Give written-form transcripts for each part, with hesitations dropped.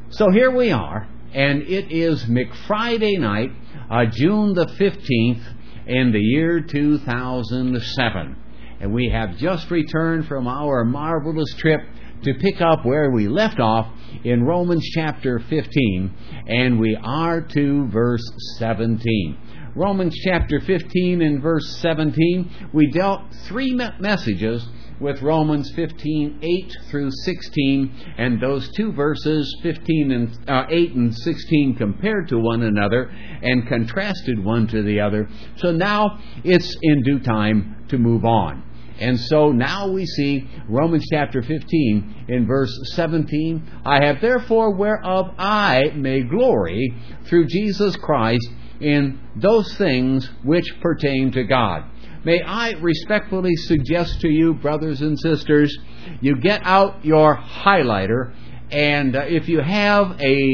So here we are, and it is McFriday night, June the 15th, in the year 2007. And we have just returned from our marvelous trip to pick up where we left off in Romans chapter 15, and we are to verse 17. Romans chapter 15 and verse 17, we dealt three messages with Romans 15, 8 through 16, and those two verses, 15 and 8 and 16, compared to one another and contrasted one to the other. So now it's in due time to move on. And so now we see Romans chapter 15 in verse 17, I have therefore whereof I may glory through Jesus Christ in those things which pertain to God. May I respectfully suggest to you, brothers and sisters, you get out your highlighter, and if you have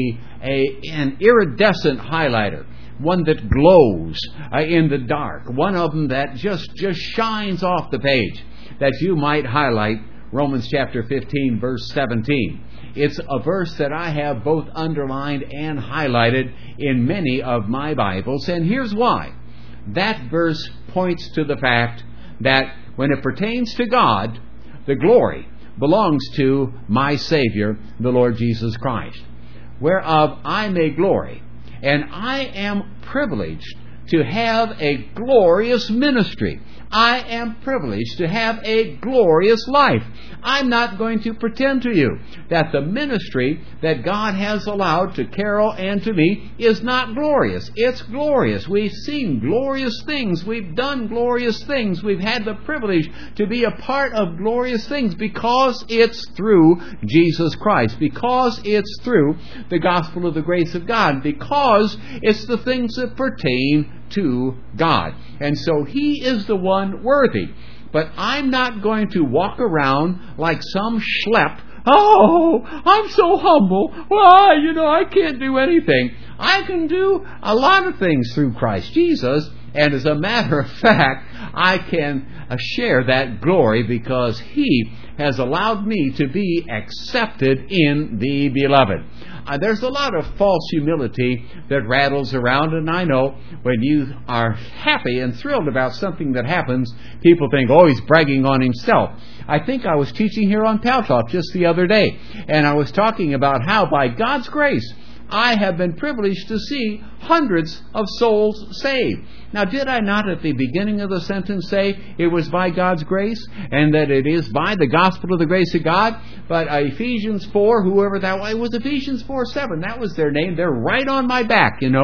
an iridescent highlighter, one that glows in the dark, one of them that just shines off the page, that you might highlight Romans chapter 15, verse 17. It's a verse that I have both underlined and highlighted in many of my Bibles, and here's why. That verse points to the fact that when it pertains to God, the glory belongs to my Savior, the Lord Jesus Christ, whereof I may glory. And I am privileged to have a glorious ministry. I am privileged to have a glorious life. I'm not going to pretend to you that the ministry that God has allowed to Carol and to me is not glorious. It's glorious. We've seen glorious things. We've done glorious things. We've had the privilege to be a part of glorious things because it's through Jesus Christ, because it's through the gospel of the grace of God, because it's the things that pertain to God. And so He is the one worthy. But I'm not going to walk around like some schlep. Oh, I'm so humble. Well, I can't do anything. I can do a lot of things through Christ Jesus. And as a matter of fact, I can share that glory because He has allowed me to be accepted in the Beloved. There's a lot of false humility that rattles around, and I know when you are happy and thrilled about something that happens, people think, oh, he's bragging on himself. I think I was teaching here on Pal Talk just the other day, and I was talking about how by God's grace, I have been privileged to see hundreds of souls saved. Now, did I not at the beginning of the sentence say it was by God's grace and that it is by the gospel of the grace of God? But Ephesians 4, whoever that was, it was Ephesians 4:7. That was their name. They're right on my back, you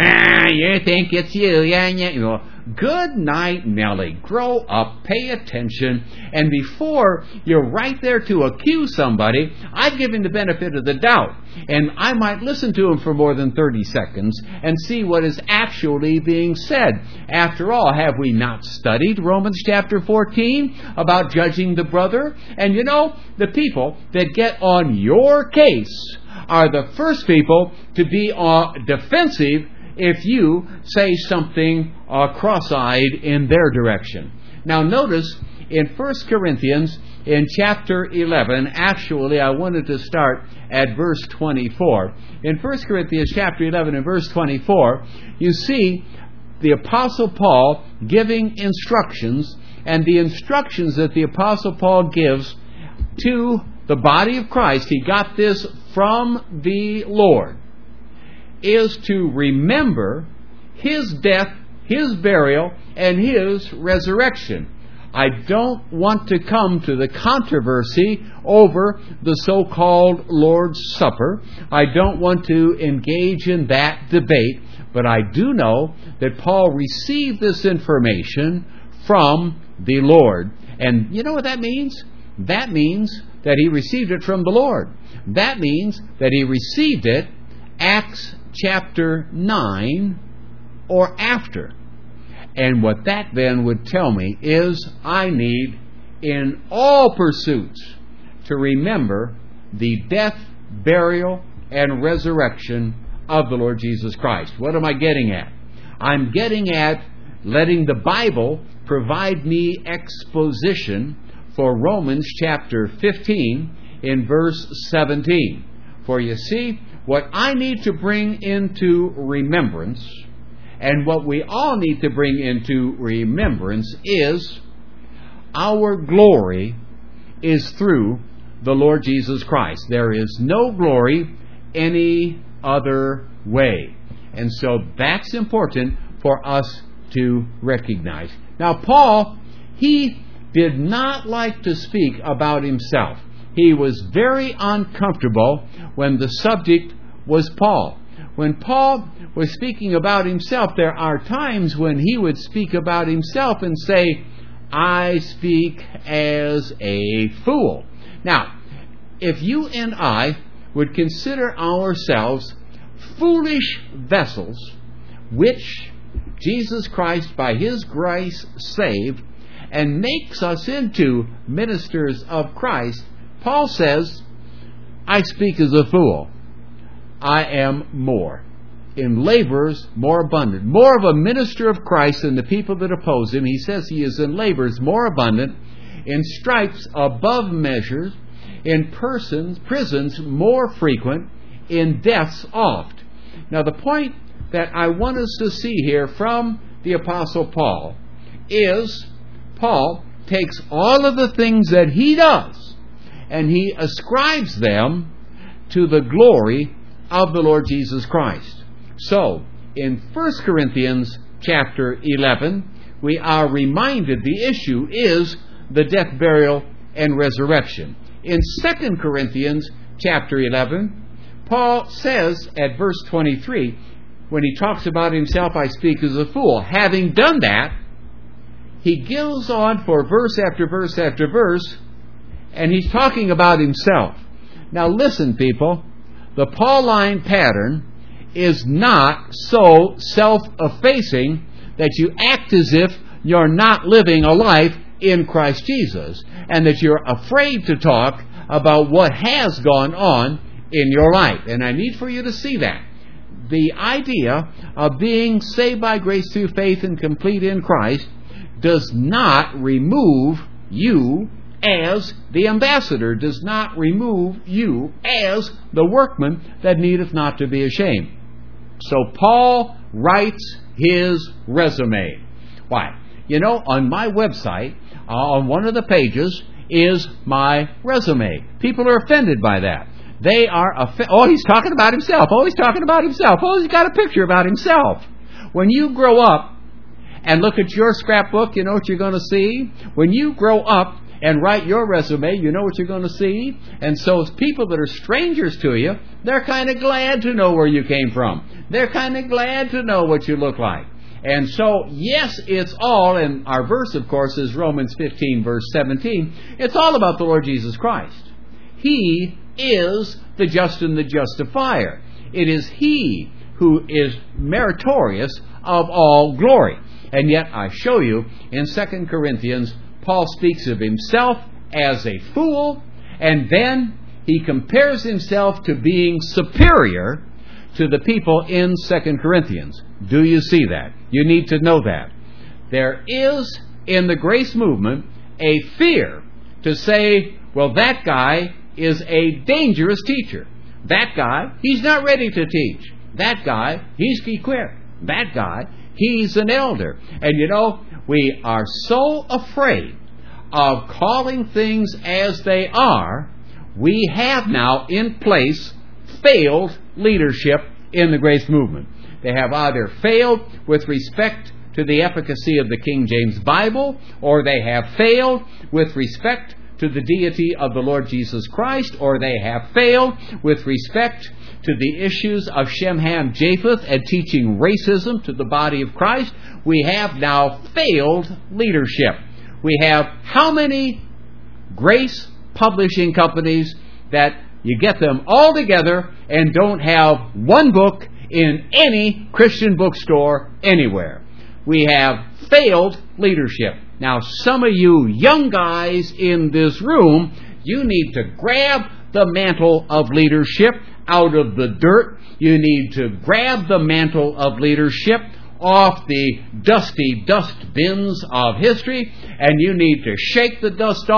think it's you, Good night, Nellie. Grow up, pay attention, and before you're right there to accuse somebody, I'd give him the benefit of the doubt. And I might listen to him for more than 30 seconds and see what is actually being said. After all, have we not studied Romans chapter 14 about judging the brother? And the people that get on your case are the first people to be defensive if you say something cross-eyed in their direction. Now notice in 1 Corinthians in chapter 11, actually I wanted to start at verse 24. In 1 Corinthians chapter 11 and verse 24, you see the Apostle Paul giving instructions, and the instructions that the Apostle Paul gives to the body of Christ, he got this from the Lord, is to remember His death, His burial, and His resurrection. I don't want to come to the controversy over the so-called Lord's Supper. I don't want to engage in that debate, but I do know that Paul received this information from the Lord. And you know what that means? That means that he received it from the Lord. That means that he received it Acts chapter 9 or after. And what that then would tell me is I need in all pursuits to remember the death, burial, and resurrection of the Lord Jesus Christ. What am I getting at? I'm getting at letting the Bible provide me exposition for Romans chapter 15 in verse 17. For you see, what I need to bring into remembrance, and what we all need to bring into remembrance, is our glory is through the Lord Jesus Christ. There is no glory any other way. And so that's important for us to recognize. Now, Paul, he did not like to speak about himself. He was very uncomfortable when the subject was Paul. When Paul was speaking about himself, there are times when he would speak about himself and say, I speak as a fool. Now, if you and I would consider ourselves foolish vessels, which Jesus Christ by His grace saved and makes us into ministers of Christ, Paul says, I speak as a fool. I am more. In labors more abundant. More of a minister of Christ than the people that oppose him. He says he is in labors more abundant, in stripes above measures, in prisons more frequent, in deaths oft. Now the point that I want us to see here from the Apostle Paul is Paul takes all of the things that he does and he ascribes them to the glory of the Lord Jesus Christ. So, in 1 Corinthians chapter 11, we are reminded the issue is the death, burial, and resurrection. In 2 Corinthians chapter 11, Paul says at verse 23, when he talks about himself, I speak as a fool. Having done that, he goes on for verse after verse after verse, and he's talking about himself. Now listen, people, the Pauline pattern is not so self-effacing that you act as if you're not living a life in Christ Jesus, and that you're afraid to talk about what has gone on in your life. And I need for you to see that. The idea of being saved by grace through faith and complete in Christ does not remove you as the ambassador, does not remove you as the workman that needeth not to be ashamed. So Paul writes his resume. Why? You know, on my website, on one of the pages is my resume. People are offended by that. They are oh, he's talking about himself. Oh, he's talking about himself. Oh, he's got a picture about himself. When you grow up and look at your scrapbook, you know what you're going to see. When you grow up and write your resume, you know what you're going to see. And so people that are strangers to you, they're kind of glad to know where you came from. They're kind of glad to know what you look like. And so, yes, it's all, and our verse, of course, is Romans 15, verse 17. It's all about the Lord Jesus Christ. He is the just and the justifier. It is He who is meritorious of all glory. And yet, I show you, in 2 Corinthians, Paul speaks of himself as a fool, and then he compares himself to being superior to the people in 2 Corinthians. Do you see that? You need to know that. There is, in the grace movement, a fear to say, well, that guy is a dangerous teacher. That guy, he's not ready to teach. That guy, he's equipped. That guy, he's an elder. And you know, we are so afraid of calling things as they are, we have now in place failed leadership in the grace movement. They have either failed with respect to the efficacy of the King James Bible, or they have failed with respect to the deity of the Lord Jesus Christ, or they have failed with respect to the issues of Shem, Ham, Japheth and teaching racism to the body of Christ. We have now failed leadership. We have how many grace publishing companies that you get them all together and don't have one book in any Christian bookstore anywhere. We have failed leadership. Now, some of you young guys in this room, you need to grab the mantle of leadership out of the dirt. You need to grab the mantle of leadership off the dusty dust bins of history, and you need to shake the dust off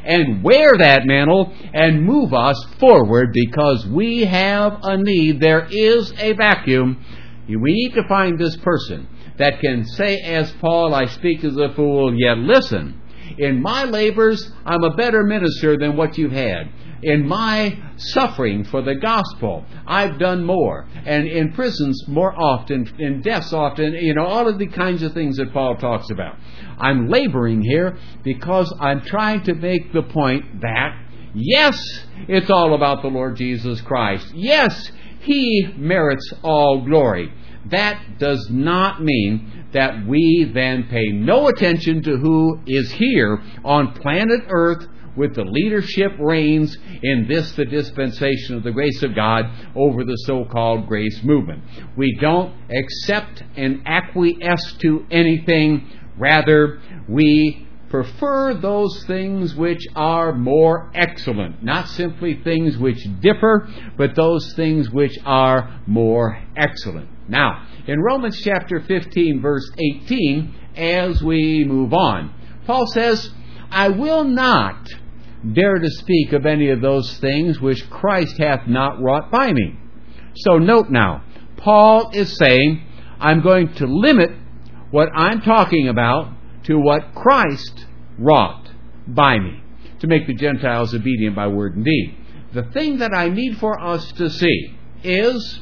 and wear that mantle and move us forward, because we have a need. There is a vacuum. We need to find this person that can say, as Paul, I speak as a fool, yet listen. In my labors, I'm a better minister than what you've had. In my suffering for the gospel, I've done more. And in prisons more often, in deaths often, all of the kinds of things that Paul talks about. I'm laboring here because I'm trying to make the point that, yes, it's all about the Lord Jesus Christ. Yes, He merits all glory. That does not mean that we then pay no attention to who is here on planet Earth with the leadership reigns in this, the dispensation of the grace of God over the so-called grace movement. We don't accept and acquiesce to anything. Rather, we prefer those things which are more excellent. Not simply things which differ, but those things which are more excellent. Now, in Romans chapter 15, verse 18, as we move on, Paul says, I will not dare to speak of any of those things which Christ hath not wrought by me. So note now, Paul is saying, I'm going to limit what I'm talking about to what Christ wrought by me, to make the Gentiles obedient by word and deed. The thing that I need for us to see is,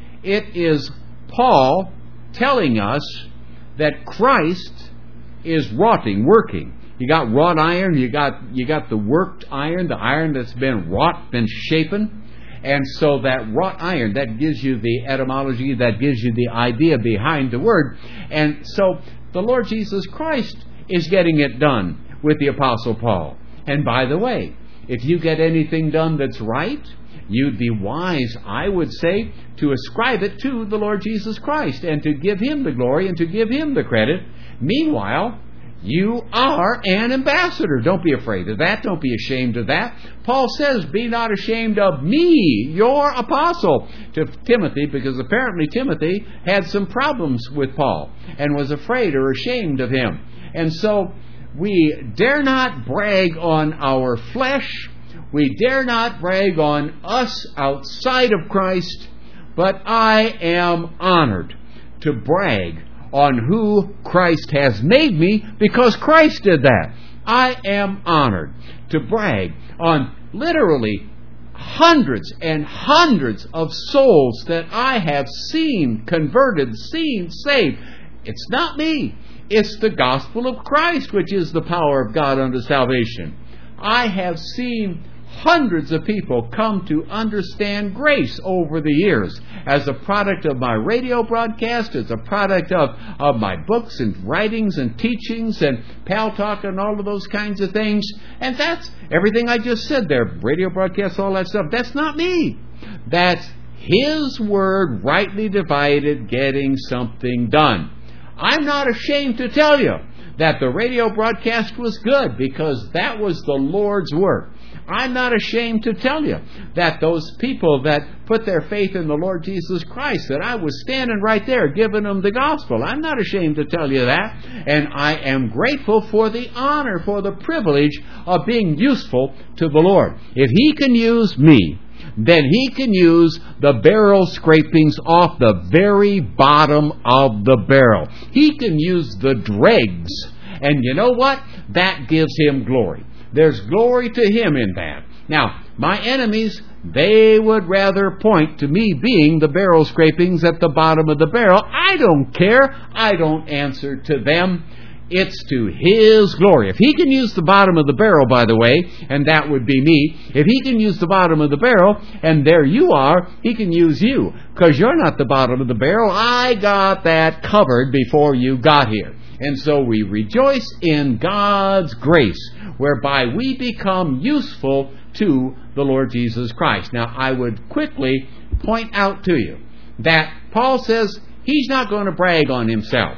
it is Paul telling us that Christ is wroughting, working. You got wrought iron, you got the worked iron, the iron that's been wrought, been shapen. And so that wrought iron, that gives you the etymology, that gives you the idea behind the word. And so the Lord Jesus Christ is getting it done with the Apostle Paul. And by the way, if you get anything done that's right, you'd be wise, I would say, to ascribe it to the Lord Jesus Christ and to give Him the glory and to give Him the credit. Meanwhile, you are an ambassador. Don't be afraid of that. Don't be ashamed of that. Paul says, be not ashamed of me, your apostle, to Timothy, because apparently Timothy had some problems with Paul and was afraid or ashamed of him. And so we dare not brag on our flesh. We dare not brag on us outside of Christ. But I am honored to brag on who Christ has made me, because Christ did that. I am honored to brag on literally hundreds and hundreds of souls that I have seen converted, seen saved. It's not me. It's the gospel of Christ, which is the power of God unto salvation. I have seen hundreds of people come to understand grace over the years as a product of my radio broadcast, as a product of my books and writings and teachings and Pal Talk and all of those kinds of things. And that's everything I just said there. Radio broadcasts, all that stuff. That's not me. That's His Word rightly divided, getting something done. I'm not ashamed to tell you that the radio broadcast was good, because that was the Lord's work. I'm not ashamed to tell you that those people that put their faith in the Lord Jesus Christ, that I was standing right there giving them the gospel. I'm not ashamed to tell you that. And I am grateful for the honor, for the privilege of being useful to the Lord. If He can use me, then He can use the barrel scrapings off the very bottom of the barrel. He can use the dregs. And you know what? That gives Him glory. There's glory to Him in that. Now, my enemies, they would rather point to me being the barrel scrapings at the bottom of the barrel. I don't care. I don't answer to them. It's to His glory. If He can use the bottom of the barrel, by the way, and that would be me, if He can use the bottom of the barrel, and there you are, He can use you, because you're not the bottom of the barrel. I got that covered before you got here. And so we rejoice in God's grace, whereby we become useful to the Lord Jesus Christ. Now, I would quickly point out to you that Paul says he's not going to brag on himself.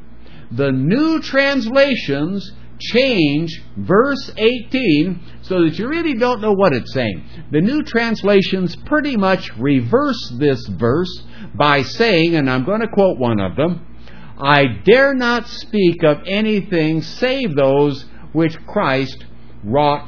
The new translations change verse 18 so that you really don't know what it's saying. The new translations pretty much reverse this verse by saying, and I'm going to quote one of them, I dare not speak of anything save those which Christ wrought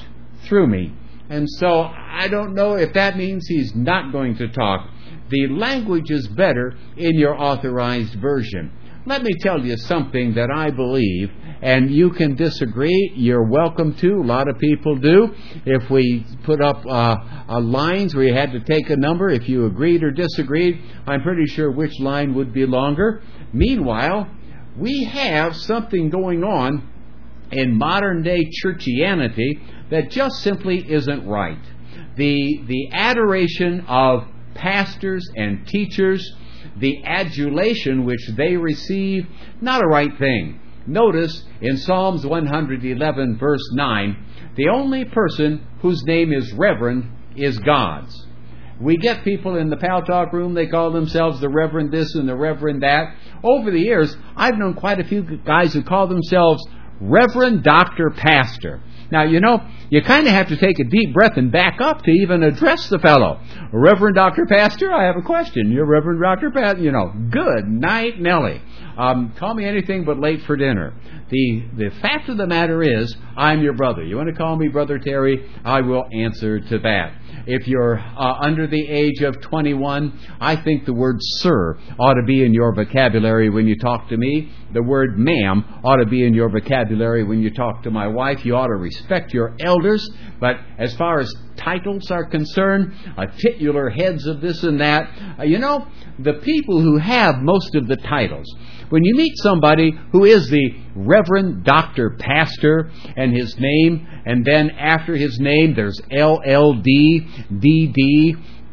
through me. And so I don't know if that means he's not going to talk. The language is better in your authorized version. Let me tell you something that I believe, and you can disagree. You're welcome to. A lot of people do. If we put up lines where you had to take a number, if you agreed or disagreed, I'm pretty sure which line would be longer. Meanwhile, we have something going on in modern-day churchianity that just simply isn't right. The adoration of pastors and teachers, the adulation which they receive, not a right thing. Notice in Psalms 111, verse 9, the only person whose name is reverend is God's. We get people in the Pal Talk room, they call themselves the Reverend this and the Reverend that. Over the years, I've known quite a few guys who call themselves Reverend Dr. Pastor. Now, you kind of have to take a deep breath and back up to even address the fellow. Reverend Dr. Pastor, I have a question. You're Reverend Dr. Pastor? Good night, Nellie. Call me anything but late for dinner. The fact of the matter is, I'm your brother. You want to call me Brother Terry? I will answer to that. If you're under the age of 21, I think the word sir ought to be in your vocabulary when you talk to me. The word ma'am ought to be in your vocabulary when you talk to my wife. You ought to respect your elders. But as far as titles are concerned, titular heads of this and that, the people who have most of the titles, when you meet somebody who is the Reverend Dr. Pastor and his name, and then after his name there's LLD, DD,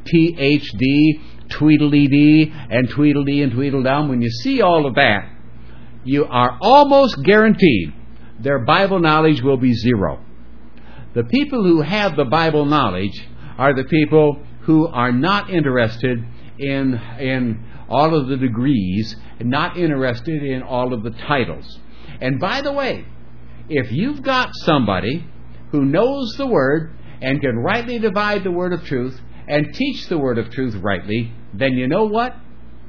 PhD, Tweedledee, and Tweedledee and Tweedledum, when you see all of that, you are almost guaranteed their Bible knowledge will be zero. The people who have the Bible knowledge are the people who are not interested in all of the degrees, not interested in all of the titles. And by the way, if you've got somebody who knows the Word and can rightly divide the Word of truth and teach the Word of truth rightly, then you know what?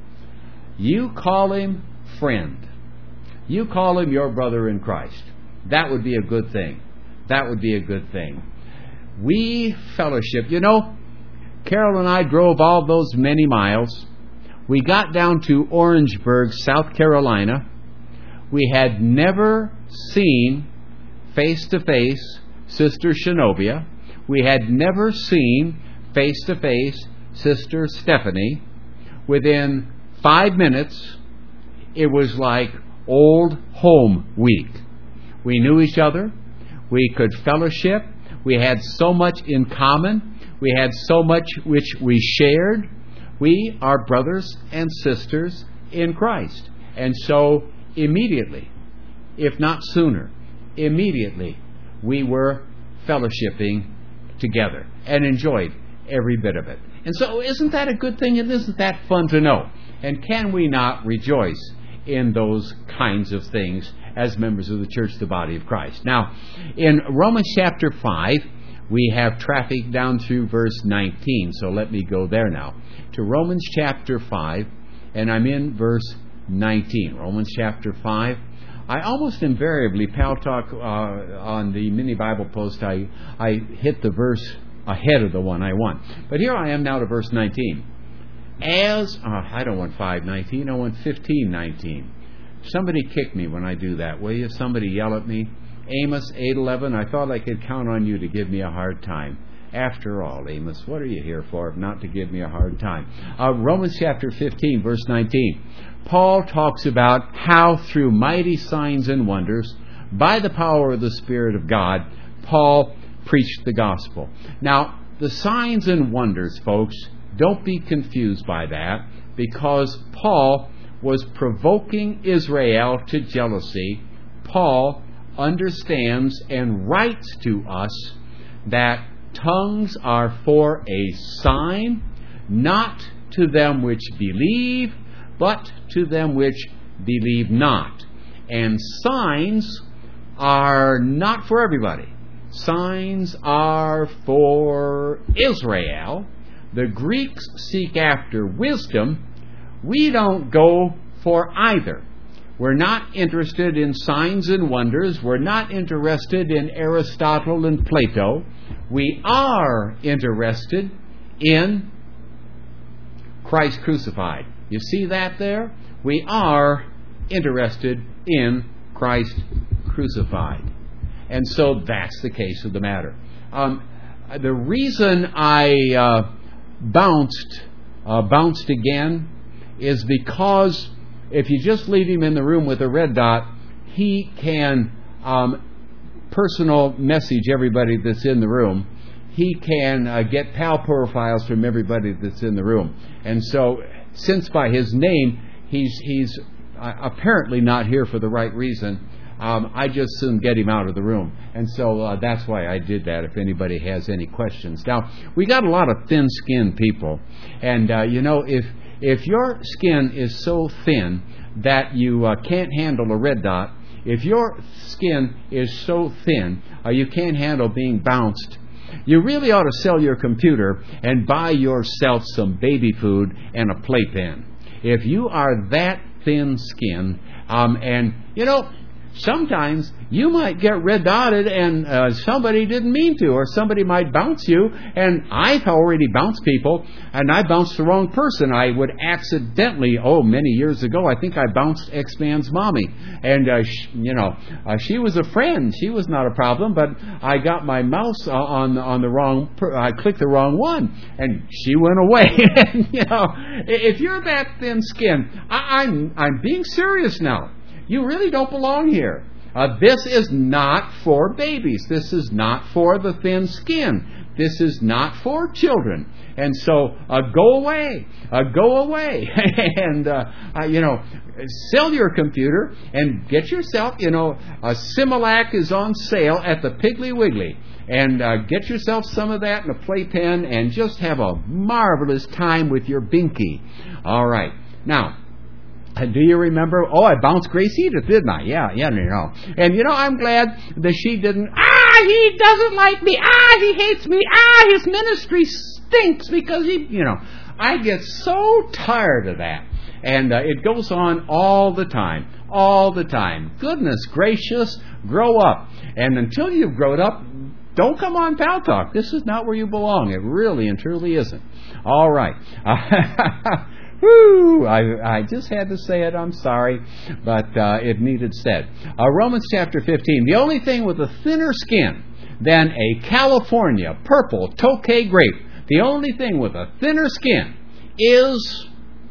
You call him friend. You call him your brother in Christ. That would be a good thing. That would be a good thing. We fellowship. Carol and I drove all those many miles. We got down to Orangeburg, South Carolina. We had never seen face-to-face Sister Shenobia. We had never seen face-to-face Sister Stephanie. Within 5 minutes, it was like old home week. We knew each other. We could fellowship. We had so much in common. We had so much which we shared. We are brothers and sisters in Christ. And so immediately, if not sooner, immediately we were fellowshipping together and enjoyed every bit of it. And so isn't that a good thing? And isn't that fun to know? And can we not rejoice in those kinds of things as members of the church, the body of Christ? Now, in Romans chapter 5, we have traffic down through verse 19. So let me go there now. To Romans chapter 5, and I'm in verse 19. Romans chapter 5. I almost invariably, Pal Talk, on the mini Bible post, I hit the verse ahead of the one I want. But here I am now to verse 19. I don't want 5:19, I want 15:19. Somebody kick me when I do that, will you? Somebody yell at me. Amos 8:11, I thought I could count on you to give me a hard time. After all, Amos, what are you here for if not to give me a hard time? Romans chapter 15, verse 19. Paul talks about how through mighty signs and wonders, by the power of the Spirit of God, Paul preached the gospel. Now, the signs and wonders, folks, don't be confused by that, because Paul was provoking Israel to jealousy. Paul understands and writes to us that tongues are for a sign, not to them which believe, but to them which believe not. And signs are not for everybody. Signs are for Israel. The Greeks seek after wisdom. We don't go for either. We're not interested in signs and wonders. We're not interested in Aristotle and Plato. we are interested in Christ crucified. You see that there? We are interested in Christ crucified. And so that's the case of the matter. The reason I bounced again is because if you just leave him in the room with a red dot, he can personal message everybody that's in the room. He can get PAL profiles from everybody that's in the room. And so, since by his name, he's apparently not here for the right reason, I just soon get him out of the room. And so that's why I did that, if anybody has any questions. Now, we got a lot of thin-skinned people. And, if your skin is so thin that you can't handle a red dot, if your skin is so thin you can't handle being bounced, you really ought to sell your computer and buy yourself some baby food and a playpen. If you are that thin-skinned, sometimes you might get red dotted and somebody didn't mean to, or somebody might bounce you. And I've already bounced people, and I bounced the wrong person. I would accidentally, many years ago, I think I bounced X-Man's mommy. And, she was a friend. She was not a problem, but I got my mouse on the wrong, I clicked the wrong one, and she went away. And, if you're that thin-skinned, I'm being serious now. You really don't belong here. This is not for babies. This is not for the thin skin. This is not for children. And so, go away. Go away. And, sell your computer and get yourself, a Similac is on sale at the Piggly Wiggly. And get yourself some of that in a playpen and just have a marvelous time with your binky. All right. Now, do you remember? I bounced Grace Edith, didn't I? Yeah, And, I'm glad that she didn't, he doesn't like me, he hates me, his ministry stinks because I get so tired of that. And it goes on all the time. Goodness gracious, grow up. And until you've grown up, don't come on Pal Talk. This is not where you belong. It really and truly isn't. All right. Whew, I just had to say it, I'm sorry, but it needed said. Romans chapter 15, the only thing with a thinner skin than a California purple Tokay grape, the only thing with a thinner skin is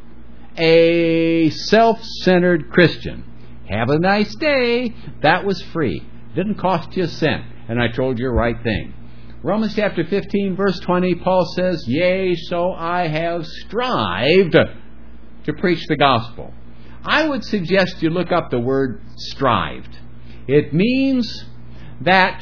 a self-centered Christian. Have a nice day. That was free. Didn't cost you a cent, and I told you the right thing. Romans chapter 15, verse 20, Paul says, "Yea, so I have strived to preach the gospel." I would suggest you look up the word strived. It means that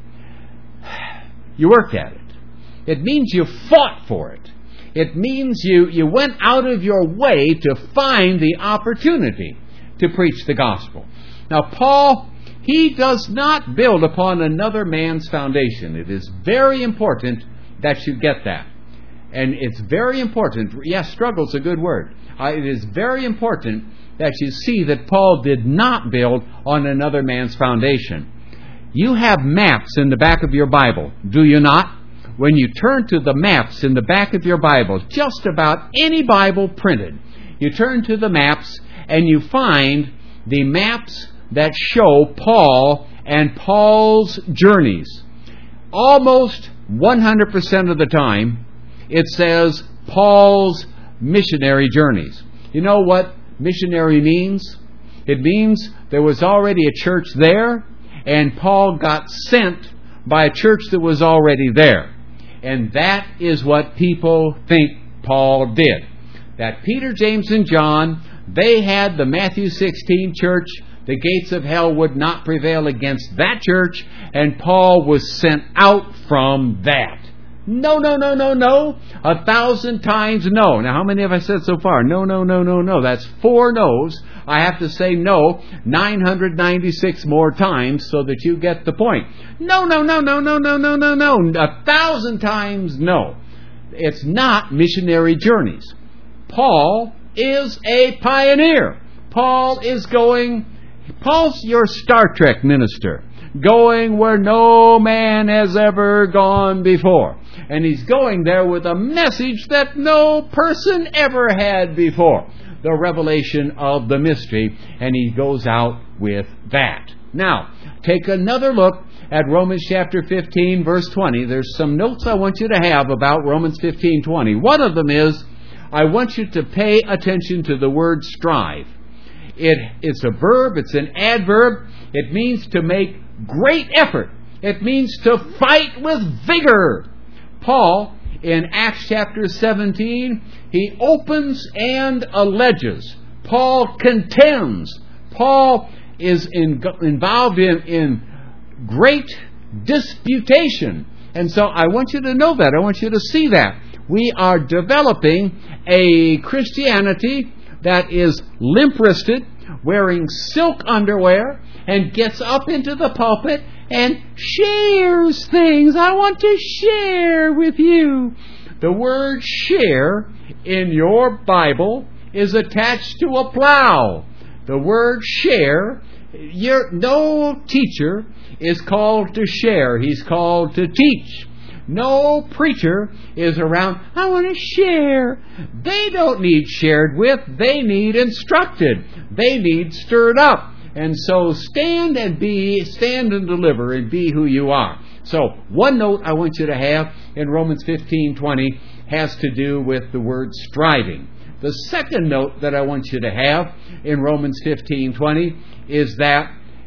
you worked at it. It means you fought for it. It means you went out of your way to find the opportunity to preach the gospel. Now, Paul, he does not build upon another man's foundation. It is very important that you get that. And it's very important. Yes, struggle's a good word. It is very important that you see that Paul did not build on another man's foundation. You have maps in the back of your Bible, do you not? When you turn to the maps in the back of your Bible, just about any Bible printed, you turn to the maps and you find the maps that show Paul and Paul's journeys. Almost 100% of the time, it says Paul's missionary journeys. You know what missionary means? It means there was already a church there, and Paul got sent by a church that was already there. And that is what people think Paul did. That Peter, James, and John, they had the Matthew 16 church. The gates of hell would not prevail against that church, and Paul was sent out from that. No. 1,000 times no. Now, how many have I said so far? No. That's 4 no's. I have to say no 996 more times so that you get the point. No. 1,000 times no. It's not missionary journeys. Paul is a pioneer. Paul's your Star Trek minister. going where no man has ever gone before. And He's going there with a message that no person ever had before. The revelation of the mystery. And He goes out with that. Now, take another look at Romans chapter 15, verse 20. There's some notes I want you to have about Romans 15:20. One of them is, I want you to pay attention to the word strive. It's a verb, it's an adverb. It means to make great effort. It means to fight with vigor. Paul, in Acts chapter 17, he opens and alleges. Paul contends. Paul is involved in great disputation. And so I want you to know that. I want you to see that. We are developing a Christianity that is limp-wristed, wearing silk underwear, and gets up into the pulpit and shares things. I want to share with you. The word share in your Bible is attached to a plow. The word share, no teacher is called to share. He's called to teach. No preacher is around, I want to share. They don't need shared with. They need instructed. They need stirred up. And so stand and deliver and be who you are. So one note I want you to have in Romans 15:20 has to do with the word striving. The second note that I want you to have in Romans 15:20 is that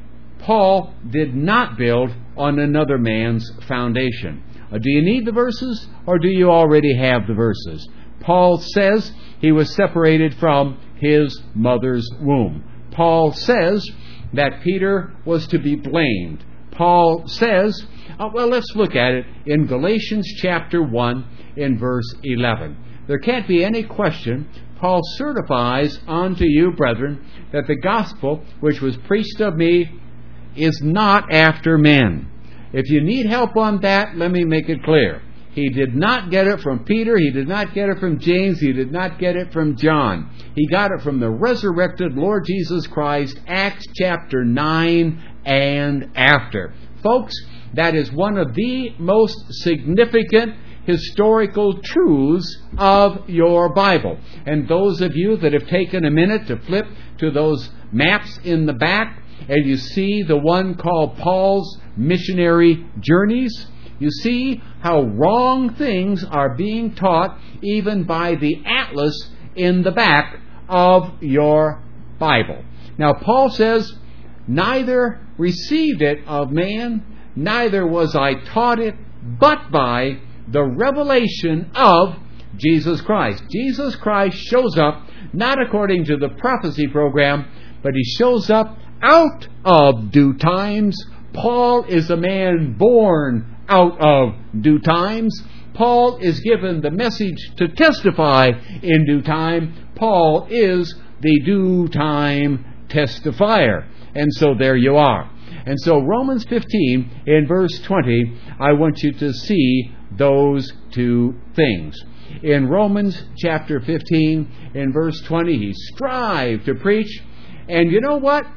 Paul did not build on another man's foundation. Do you need the verses, or do you already have the verses? Paul says he was separated from his mother's womb. Paul says that Peter was to be blamed. Paul says, let's look at it in Galatians chapter 1 in verse 11. There can't be any question. Paul certifies unto you, brethren, that the gospel which was preached of me is not after men. If you need help on that, let me make it clear. He did not get it from Peter. He did not get it from James. He did not get it from John. He got it from the resurrected Lord Jesus Christ, Acts chapter 9 and after. Folks, that is one of the most significant historical truths of your Bible. And those of you that have taken a minute to flip to those maps in the back, and you see the one called Paul's missionary journeys, you see how wrong things are being taught even by the atlas in the back of your Bible. Now, Paul says, neither received it of man, neither was I taught it, but by the revelation of Jesus Christ. Jesus Christ shows up not according to the prophecy program, but He shows up out of due times. Paul is a man born out of due times. Paul is given the message to testify in due time. Paul is the due time testifier. And so there you are. And so Romans 15 in verse 20, I want you to see those two things. In Romans chapter 15 in verse 20, he strived to preach. And you know what?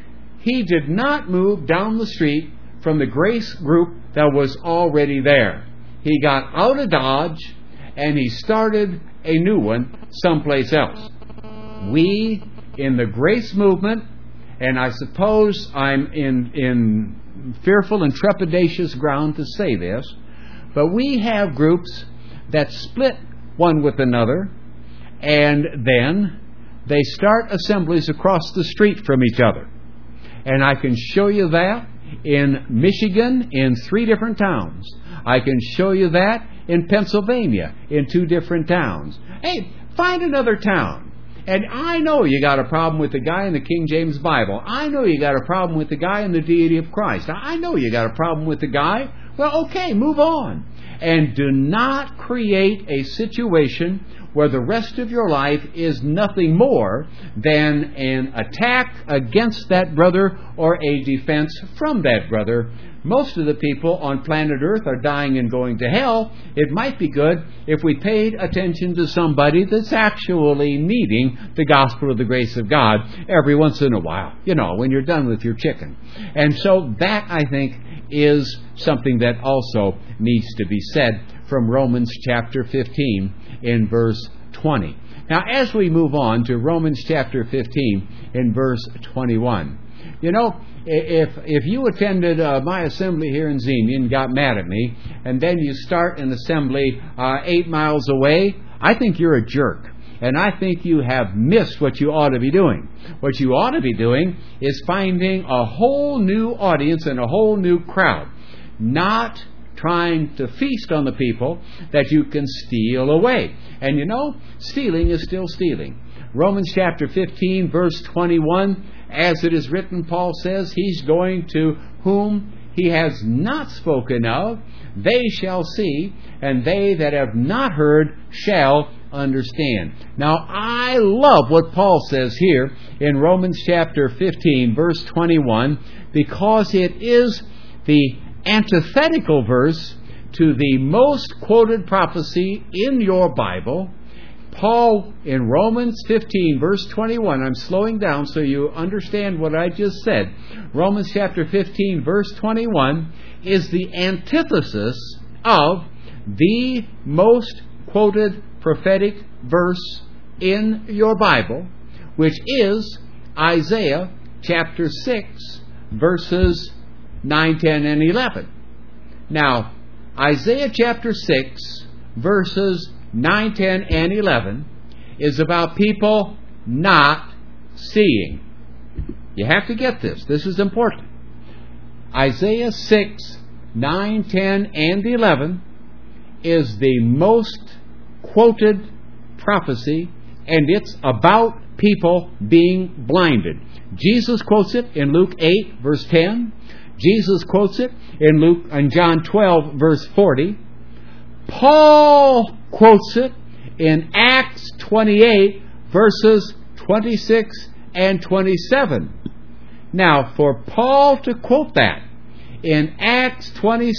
He did not move down the street from the grace group that was already there. He got out of Dodge and he started a new one someplace else. We, in the grace movement, and I suppose I'm in fearful and trepidatious ground to say this, but we have groups that split one with another, and then they start assemblies across the street from each other. And I can show you that in Michigan in 3 different towns. I can show you that in Pennsylvania in 2 different towns. Hey, find another town. And I know you got a problem with the guy in the King James Bible. I know you got a problem with the guy in the deity of Christ. I know you got a problem with the guy. Well, okay, move on. And do not create a situation where the rest of your life is nothing more than an attack against that brother or a defense from that brother. Most of the people on planet Earth are dying and going to hell. It might be good if we paid attention to somebody that's actually needing the gospel of the grace of God every once in a while, when you're done with your chicken. And so that, I think, is something that also needs to be said from Romans chapter 15 in verse 20. Now, as we move on to Romans chapter 15 in verse 21, if you attended my assembly here in Xenia and got mad at me, and then you start an assembly 8 miles away, I think you're a jerk. And I think you have missed what you ought to be doing. What you ought to be doing is finding a whole new audience and a whole new crowd. Not trying to feast on the people that you can steal away. And stealing is still stealing. Romans chapter 15, verse 21, as it is written, Paul says, He's going to whom He has not spoken of, they shall see, and they that have not heard shall understand. Now, I love what Paul says here in Romans chapter 15, verse 21, because it is the antithetical verse to the most quoted prophecy in your Bible. Paul, in Romans 15, verse 21, I'm slowing down so you understand what I just said. Romans chapter 15, verse 21, is the antithesis of the most quoted prophetic verse in your Bible, which is Isaiah chapter 6, verses 9, 10, and 11. Now, Isaiah chapter 6, verses 9, 10, and 11 is about people not seeing. You have to get this. This is important. Isaiah 6, 9, 10, and 11 is the most quoted prophecy, and it's about people being blinded. Jesus quotes it in Luke 8, verse 10. Jesus quotes it in John 12, verse 40. Paul quotes it in Acts 28, verses 26 and 27. Now, for Paul to quote that in Acts 28,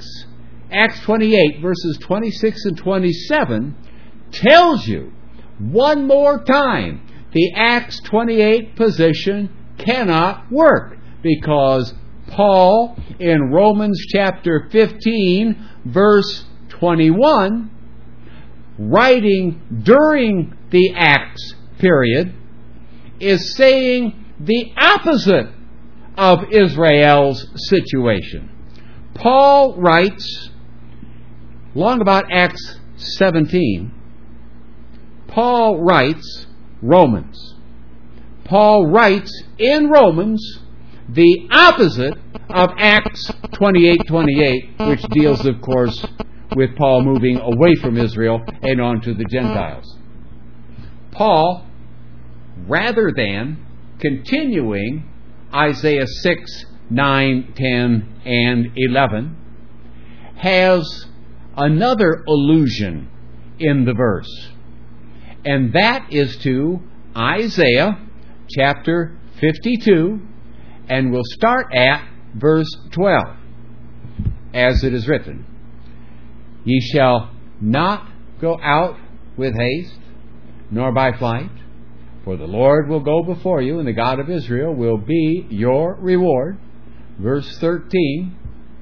verses 26 and 27, tells you one more time the Acts 28 position cannot work, because Paul, in Romans chapter 15, verse 21, writing during the Acts period, is saying the opposite of Israel's situation. Paul writes, long about Acts 17, Paul writes Romans. Paul writes in Romans the opposite of Acts 28:28, which deals, of course, with Paul moving away from Israel and on to the Gentiles. Paul, rather than continuing Isaiah 6, 9, 10, and 11, has another allusion in the verse. And that is to Isaiah chapter 52, and we'll start at verse 12, as it is written, Ye shall not go out with haste, nor by flight, for the Lord will go before you, and the God of Israel will be your reward. Verse 13,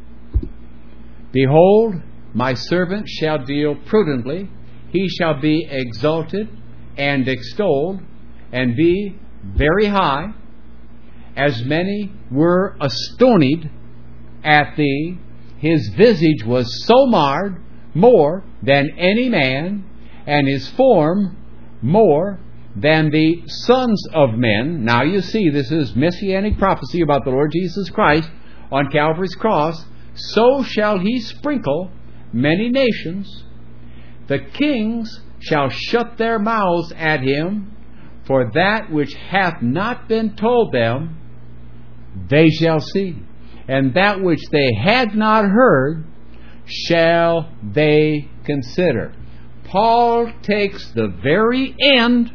Behold, my servant shall deal prudently, he shall be exalted and extolled, and be very high. As many were astonied at thee, his visage was so marred, more than any man, and his form more than the sons of men. Now you see, this is messianic prophecy about the Lord Jesus Christ on Calvary's cross. So shall he sprinkle many nations. The kings shall shut their mouths at him, for that which hath not been told them, they shall see, and that which they had not heard, shall they consider. Paul takes the very end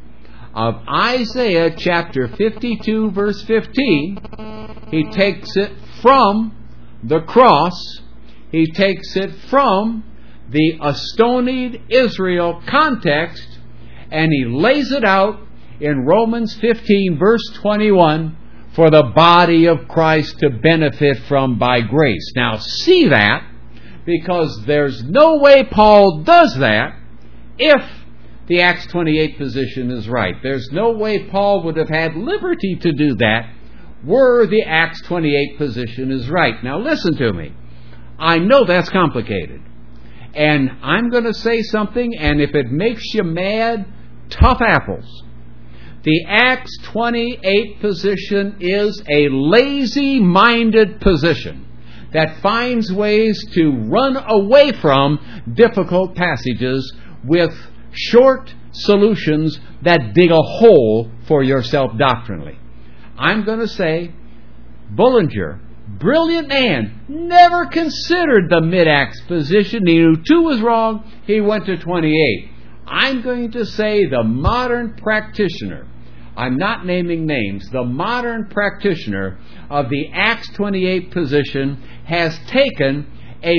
of Isaiah chapter 52, verse 15. He takes it from the cross. He takes it from the astonied Israel context, and he lays it out in Romans 15, verse 21, for the body of Christ to benefit from by grace. Now, see that, because there's no way Paul does that if the Acts 28 position is right. There's no way Paul would have had liberty to do that were the Acts 28 position is right. Now, listen to me. I know that's complicated. And I'm going to say something, and if it makes you mad, tough apples. The Acts 28 position is a lazy-minded position that finds ways to run away from difficult passages with short solutions that dig a hole for yourself doctrinally. I'm going to say Bullinger, brilliant man, never considered the mid-Acts position. He knew 2 was wrong. He went to 28. I'm going to say the modern practitioner, I'm not naming names, the modern practitioner of the Acts 28 position has taken a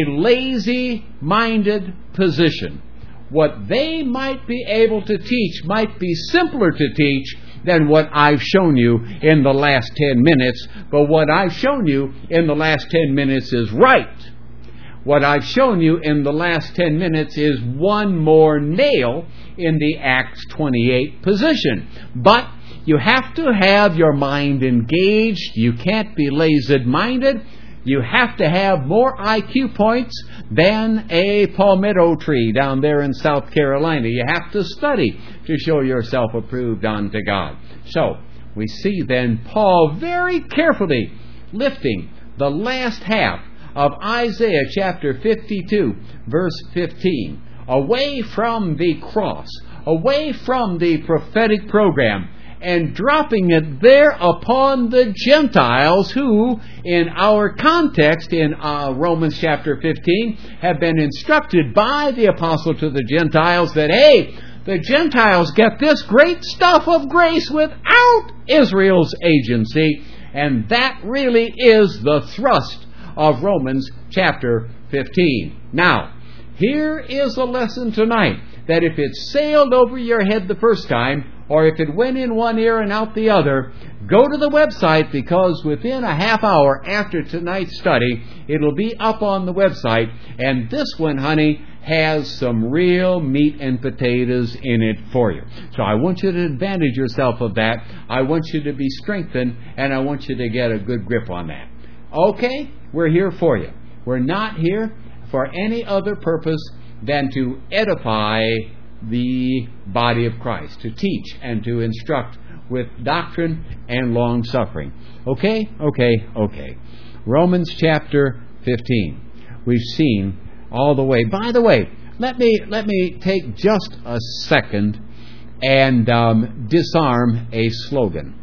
lazy-minded position. What they might be able to teach might be simpler to teach than what I've shown you in the last 10 minutes, but what I've shown you in the last 10 minutes is right. What I've shown you in the last 10 minutes is one more nail in the Acts 28 position. But you have to have your mind engaged. You can't be lazy-minded. You have to have more IQ points than a palmetto tree down there in South Carolina. You have to study to show yourself approved unto God. So, we see then Paul very carefully lifting the last half of Isaiah chapter 52, verse 15, away from the cross, away from the prophetic program, and dropping it there upon the Gentiles who, in our context in Romans chapter 15, have been instructed by the apostle to the Gentiles that, hey, the Gentiles get this great stuff of grace without Israel's agency, and that really is the thrust of Romans chapter 15. Now, here is a lesson tonight that if it sailed over your head the first time, or if it went in one ear and out the other, go to the website, because within a half hour after tonight's study, it'll be up on the website. And this one, honey, has some real meat and potatoes in it for you. So I want you to advantage yourself of that. I want you to be strengthened, and I want you to get a good grip on that. Okay? We're here for you. We're not here for any other purpose than to edify the body of Christ, to teach and to instruct with doctrine and long-suffering. Okay? Romans chapter 15. We've seen all the way. By the way, let me take just a second and disarm a slogan.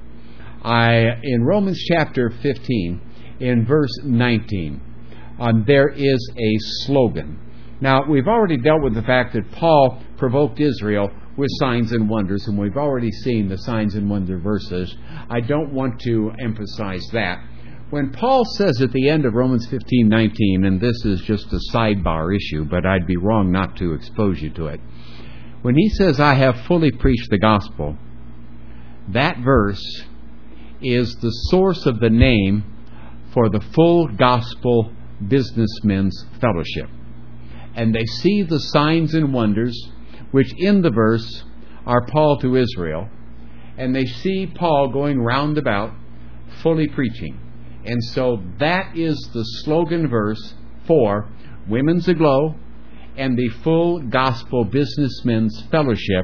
In Romans chapter 15, in verse 19, there is a slogan. Now, we've already dealt with the fact that Paul provoked Israel with signs and wonders, and we've already seen the signs and wonder verses. I don't want to emphasize that. When Paul says at the end of Romans 15:19, and this is just a sidebar issue, but I'd be wrong not to expose you to it. When he says, I have fully preached the gospel, that verse is the source of the name for the Full Gospel Businessmen's Fellowship. And they see the signs and wonders, which in the verse are Paul to Israel, and they see Paul going round about, fully preaching. And so that is the slogan verse for Women's Aglow and the Full Gospel Businessmen's Fellowship,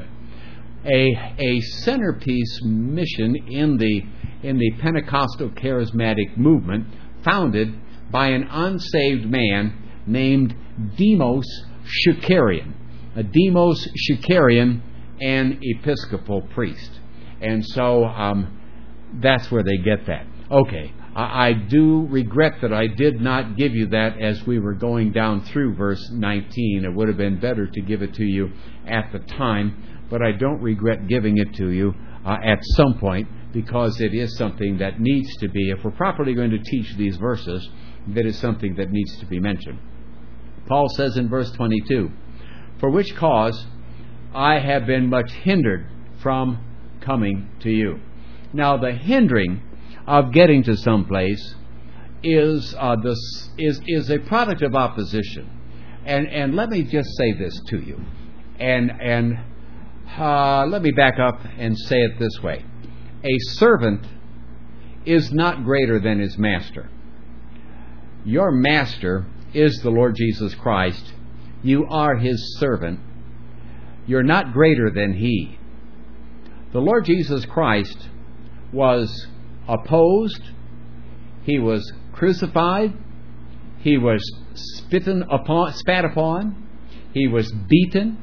a centerpiece mission in the Pentecostal charismatic movement, founded by an unsaved man named Demos Shakarian. Demos Shakarian, an Episcopal priest. And so that's where they get that. Okay, I do regret that I did not give you that as we were going down through verse 19. It would have been better to give it to you at the time, but I don't regret giving it to you at some point, because it is something that needs to be, if we're properly going to teach these verses, that is something that needs to be mentioned. Paul says in verse 22, "For which cause I have been much hindered from coming to you." Now, the hindering of getting to some place is a product of opposition. And let me just say this to you. And let me back up and say it this way. A servant is not greater than his master. Your master is the Lord Jesus Christ. You are his servant. You're not greater than he. The Lord Jesus Christ was opposed. He was crucified. He was spat upon. He was beaten.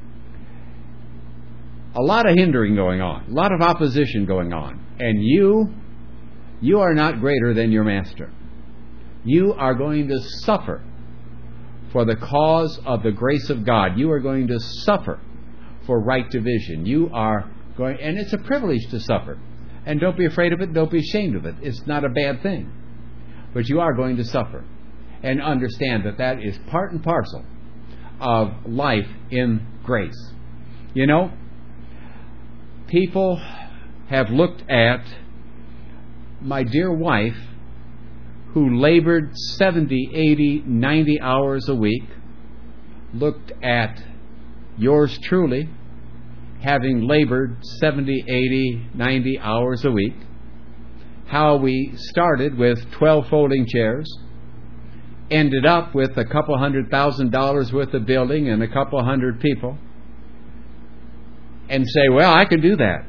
A lot of hindering going on, a lot of opposition going on. And you are not greater than your master. You are going to suffer for the cause of the grace of God. You are going to suffer for right division. You are going, and it's a privilege to suffer. And don't be afraid of it, don't be ashamed of it. It's not a bad thing. But you are going to suffer. And understand that that is part and parcel of life in grace. You know, people have looked at my dear wife, who labored 70, 80, 90 hours a week, looked at yours truly, having labored 70, 80, 90 hours a week, how we started with 12 folding chairs, ended up with a couple $100,000 worth of building and a couple hundred people, and say, well, I can do that.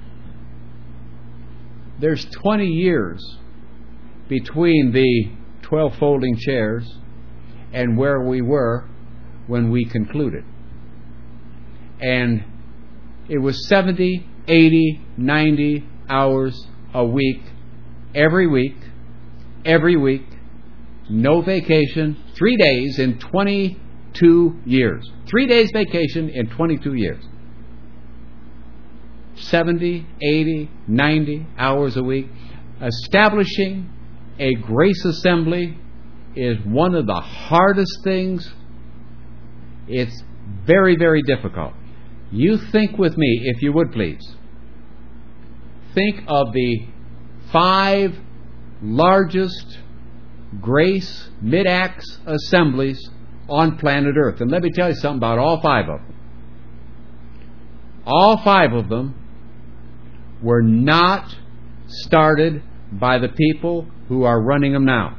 There's 20 years between the 12 folding chairs and where we were when we concluded. And it was 70, 80, 90 hours a week, every week, no vacation, 3 days in 22 years. 3 days vacation in 22 years. 70, 80, 90 hours a week. Establishing a grace assembly is one of the hardest things. It's very, very difficult. You think with me, if you would please. Think of the 5 largest grace mid-acts assemblies on planet Earth. And let me tell you something about all 5 of them. All 5 of them were not started by the people who are running them now.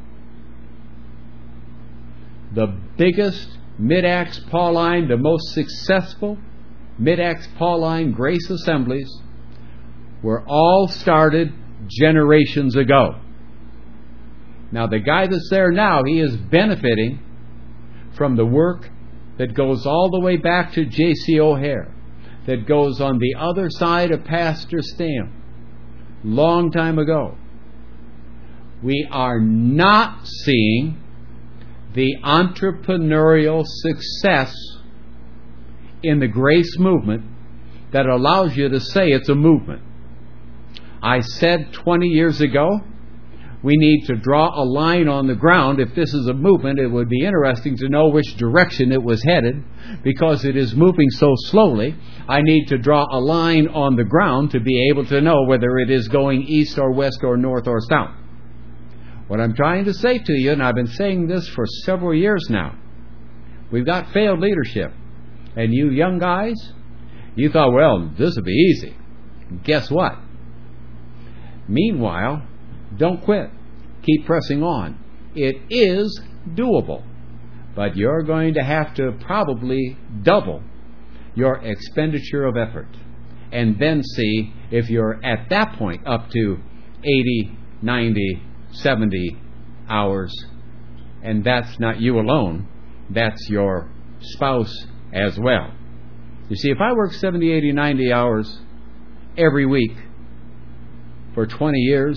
The biggest mid-acts Pauline, the most successful mid-acts Pauline grace assemblies were all started generations ago. Now, the guy that's there now, he is benefiting from the work that goes all the way back to J.C. O'Hare, that goes on the other side of Pastor Stamp, long time ago. We are not seeing the entrepreneurial success in the grace movement that allows you to say it's a movement. I said 20 years ago, we need to draw a line on the ground. If this is a movement, it would be interesting to know which direction it was headed, because it is moving so slowly. I need to draw a line on the ground to be able to know whether it is going east or west or north or south. What I'm trying to say to you, and I've been saying this for several years now, we've got failed leadership. And you young guys, you thought, well, this will be easy. Guess what? Meanwhile, don't quit. Keep pressing on. It is doable. But you're going to have to probably double your expenditure of effort. And then see if you're at that point up to 80, 90, 70 hours. And that's not you alone. That's your spouse as well. You see, if I work 70, 80, 90 hours every week for 20 years,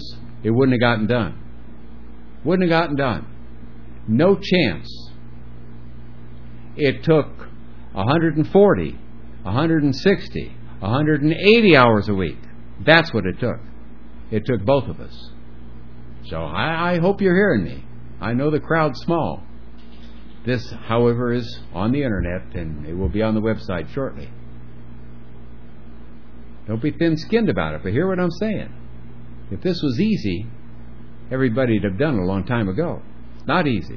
it wouldn't have gotten done. Wouldn't have gotten done. No chance. It took 140, 160, 180 hours a week. That's what it took. It took both of us. So I hope you're hearing me. I know the crowd's small. This, however, is on the internet, and it will be on the website shortly. Don't be thin-skinned about it, but hear what I'm saying. If this was easy, everybody'd have done it a long time ago. It's not easy.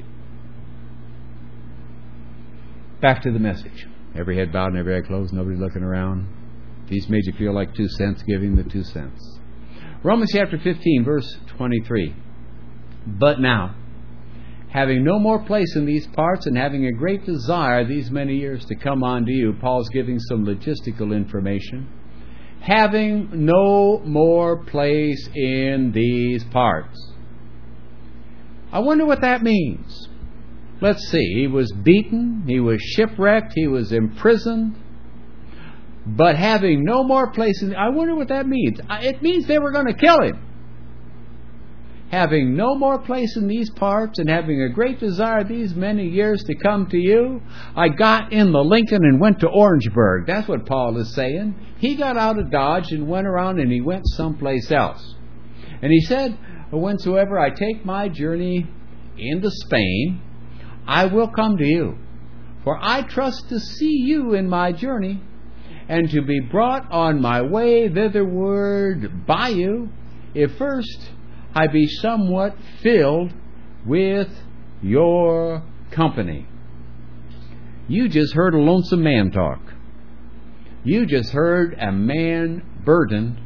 Back to the message. Every head bowed and every eye closed, nobody looking around. If these made you feel like 2 cents, give him the 2 cents. Romans chapter 15, verse 23. But now, having no more place in these parts and having a great desire these many years to come unto you, Paul's giving some logistical information. Having no more place in these parts. I wonder what that means. Let's see. He was beaten. He was shipwrecked. He was imprisoned. But having no more place in... I wonder what that means. It means they were going to kill him. Having no more place in these parts and having a great desire these many years to come to you, I got in the Lincoln and went to Orangeburg. That's what Paul is saying. He got out of Dodge and went around and he went someplace else. And he said, whensoever I take my journey into Spain, I will come to you. For I trust to see you in my journey and to be brought on my way thitherward by you, if first I be somewhat filled with your company. You just heard a lonesome man talk. You just heard a man burdened.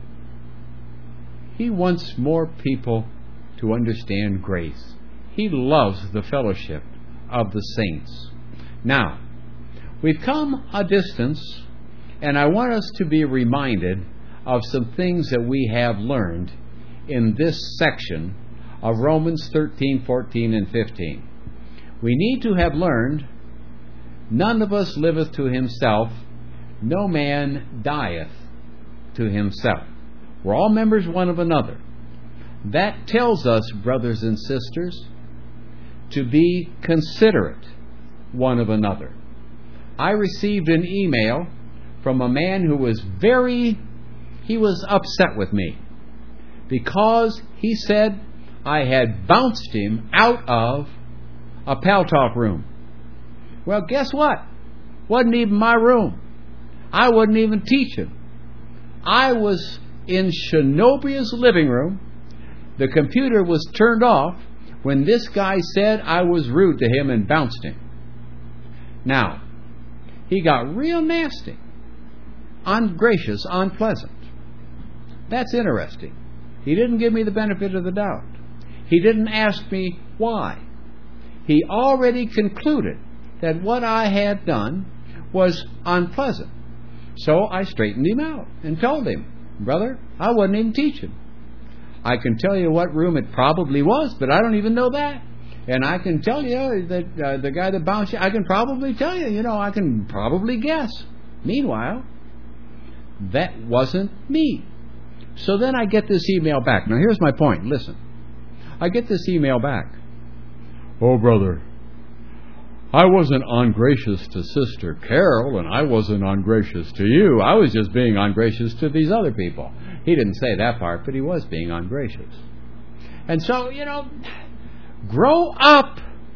He wants more people to understand grace. He loves the fellowship of the saints. Now, we've come a distance, and I want us to be reminded of some things that we have learned in this section of Romans 13, 14, and 15. We need to have learned, none of us liveth to himself, no man dieth to himself. We're all members one of another. That tells us, brothers and sisters, to be considerate one of another. I received an email from a man who was upset with me because he said I had bounced him out of a Pal Talk room. Well, guess what? Wasn't even my room. I wasn't even teaching. I was in Shinobia's living room. The computer was turned off when this guy said I was rude to him and bounced him. Now, he got real nasty, ungracious, unpleasant. That's interesting. He didn't give me the benefit of the doubt. He didn't ask me why. He already concluded that what I had done was unpleasant. So I straightened him out and told him, brother, I wasn't even teaching. I can tell you what room it probably was, but I don't even know that. And I can tell you that the guy that bounced you, I can probably tell you, I can probably guess. Meanwhile, that wasn't me. So then I get this email back. Now here's my point. Listen. I get this email back. Oh, brother, I wasn't ungracious to Sister Carol, and I wasn't ungracious to you. I was just being ungracious to these other people. He didn't say that part, but he was being ungracious. And so, grow up.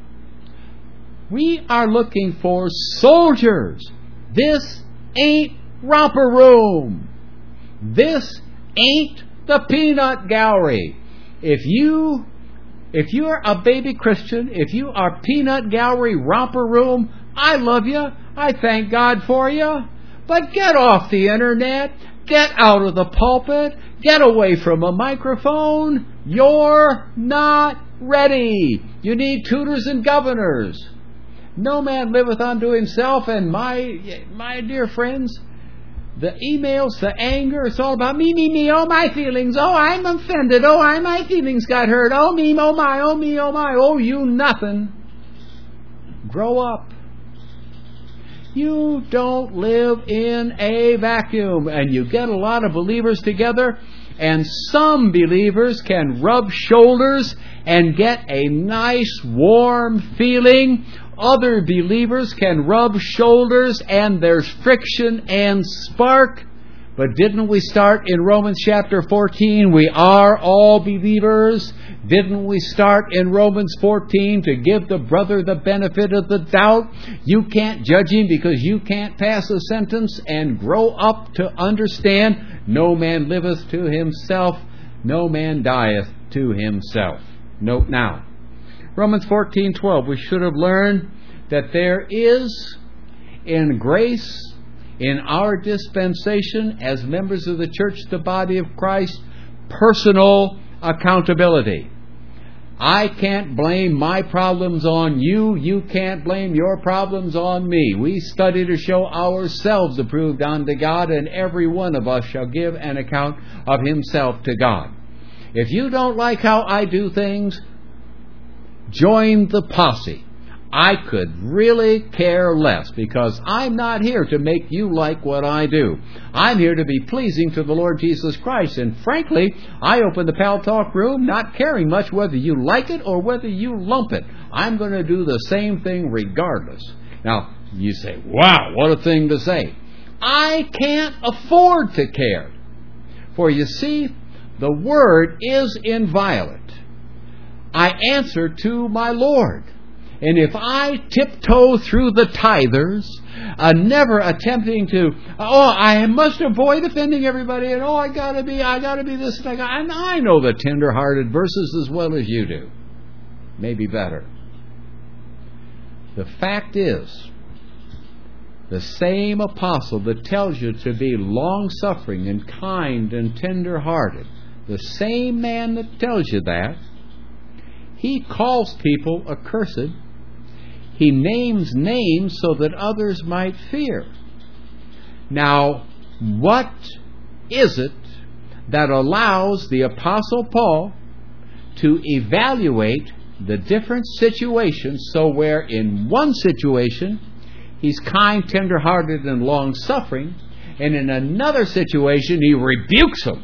We are looking for soldiers. This ain't romper room. This ain't the peanut gallery. If you're a baby Christian, if you are peanut gallery romper room, I love you. I thank God for you. But get off the internet. Get out of the pulpit. Get away from a microphone. You're not ready. You need tutors and governors. No man liveth unto himself. And my dear friends, the emails, the anger, it's all about me, oh my feelings, oh I'm offended, oh my feelings got hurt, oh me, oh my, oh you nothing. Grow up. You don't live in a vacuum, and you get a lot of believers together, And some believers can rub shoulders and get a nice warm feeling. Other believers can rub shoulders and there's friction and spark. But didn't we start in Romans chapter 14? We are all believers. Didn't we start in Romans 14 to give the brother the benefit of the doubt? You can't judge him because you can't pass a sentence and grow up to understand no man liveth to himself, no man dieth to himself. Note now, Romans 14:12, we should have learned that there is in grace, in our dispensation as members of the church, the body of Christ, personal accountability. I can't blame my problems on you. You can't blame your problems on me. We study to show ourselves approved unto God, and every one of us shall give an account of himself to God. If you don't like how I do things, join the posse. I could really care less, because I'm not here to make you like what I do. I'm here to be pleasing to the Lord Jesus Christ. And frankly, I open the Pal Talk room not caring much whether you like it or whether you lump it. I'm going to do the same thing regardless. Now, you say, wow, what a thing to say. I can't afford to care. For you see, the Word is inviolate. I answer to my Lord. And if I tiptoe through the tithers, never attempting to, I must avoid offending everybody, and I gotta be this, and I know the tender-hearted verses as well as you do. Maybe better. The fact is, the same apostle that tells you to be long-suffering and kind and tender-hearted, the same man that tells you that, he calls people accursed. He names names so that others might fear. Now, what is it that allows the Apostle Paul to evaluate the different situations, so where in one situation he's kind, tender-hearted, and long-suffering, and in another situation he rebukes them?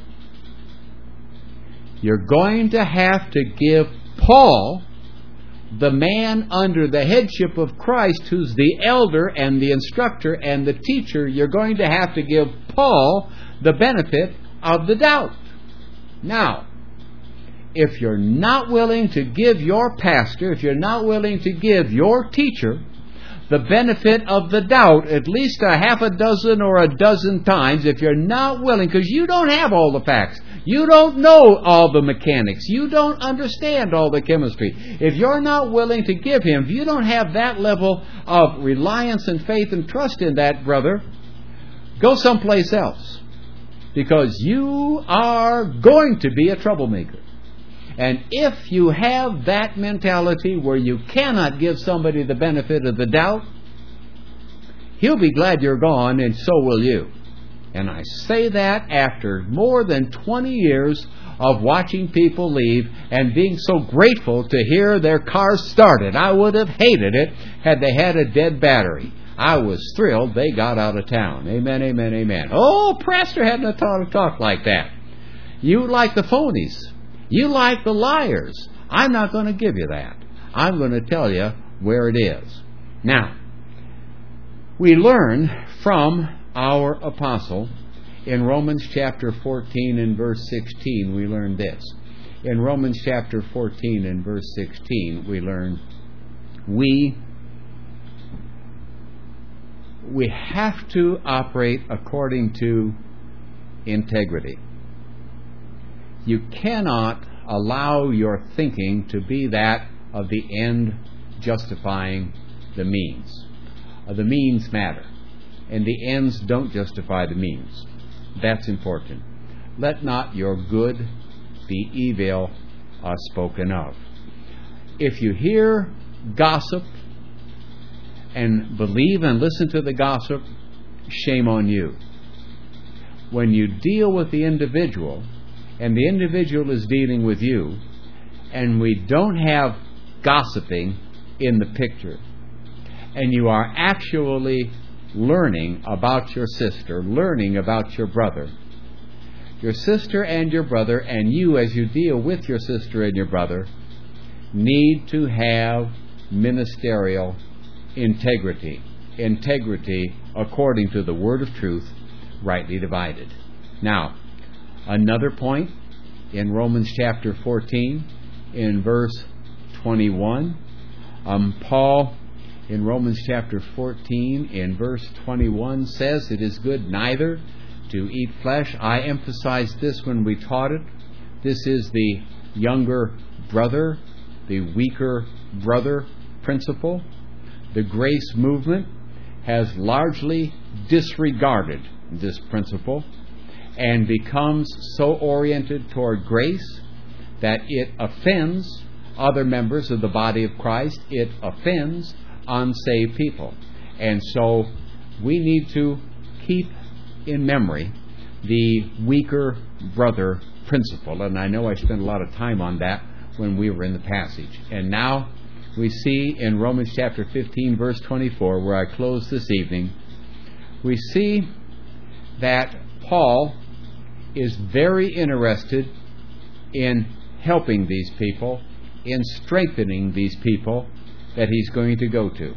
You're going to have to give Paul, the man under the headship of Christ, who's the elder and the instructor and the teacher, you're going to have to give Paul the benefit of the doubt. Now, if you're not willing to give your pastor, if you're not willing to give your teacher the benefit of the doubt at least a half a dozen or a dozen times, if you're not willing, because you don't have all the facts, you don't know all the mechanics, you don't understand all the chemistry, if you're not willing to give him, if you don't have that level of reliance and faith and trust in that brother, go someplace else, because you are going to be a troublemaker. And if you have that mentality where you cannot give somebody the benefit of the doubt, he'll be glad you're gone, and so will you. And I say that after more than 20 years of watching people leave and being so grateful to hear their car started. I would have hated it had they had a dead battery. I was thrilled they got out of town. Amen, amen, amen. Oh, pastor hadn't a talk like that. You like the phonies. You like the liars. I'm not going to give you that. I'm going to tell you where it is. Now, we learn from our apostle in Romans chapter 14 and verse 16, we learn this. In Romans chapter 14 and verse 16, we learn we have to operate according to integrity. You cannot allow your thinking to be that of the end justifying the means. The means matter, and the ends don't justify the means. That's important. Let not your good be evil spoken of. If you hear gossip and believe and listen to the gossip, shame on you. When you deal with the individual, and the individual is dealing with you, and we don't have gossiping in the picture, and you are actually learning about your sister, learning about your brother, your sister and your brother, and you as you deal with your sister and your brother, need to have ministerial integrity. Integrity according to the word of truth, rightly divided. Now, another point in Romans chapter 14, in verse 21, Paul in Romans chapter 14, in verse 21, says, "It is good neither to eat flesh." I emphasized this when we taught it. This is the younger brother, the weaker brother principle. The grace movement has largely disregarded this principle and becomes so oriented toward grace that it offends other members of the body of Christ. It offends unsaved people. And so we need to keep in memory the weaker brother principle. And I know I spent a lot of time on that when we were in the passage. And now we see in Romans chapter 15, verse 24, where I close this evening, we see that Paul is very interested in helping these people, in strengthening these people that he's going to go to.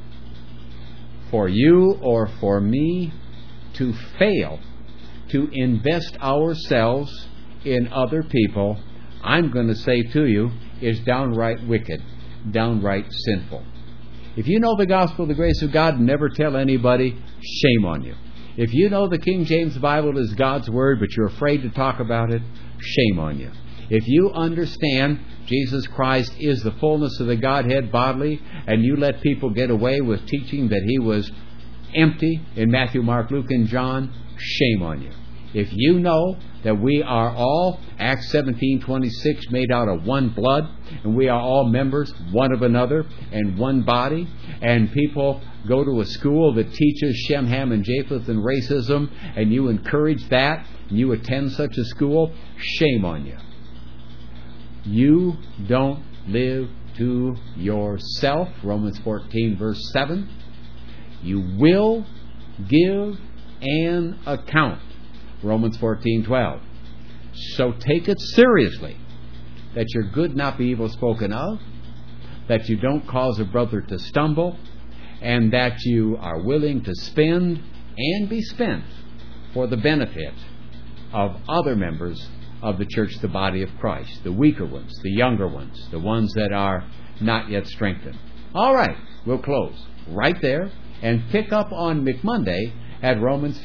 For you or for me to fail to invest ourselves in other people, I'm going to say to you, is downright wicked, downright sinful. If you know the gospel of the grace of God and never tell anybody, shame on you. If you know the King James Bible is God's Word, but you're afraid to talk about it, shame on you. If you understand Jesus Christ is the fullness of the Godhead bodily, and you let people get away with teaching that He was empty in Matthew, Mark, Luke, and John, shame on you. If you know that we are all, Acts 17:26, made out of one blood, and we are all members one of another and one body, and people go to a school that teaches Shem, Ham, and Japheth and racism, and you encourage that, and you attend such a school, shame on you. You don't live to yourself, Romans 14, verse 7. You will give an account, Romans 14:12. So take it seriously that your good not be evil spoken of, that you don't cause a brother to stumble, and that you are willing to spend and be spent for the benefit of other members of the church, the body of Christ, the weaker ones, the younger ones, the ones that are not yet strengthened. All right, we'll close right there and pick up on McMonday at Romans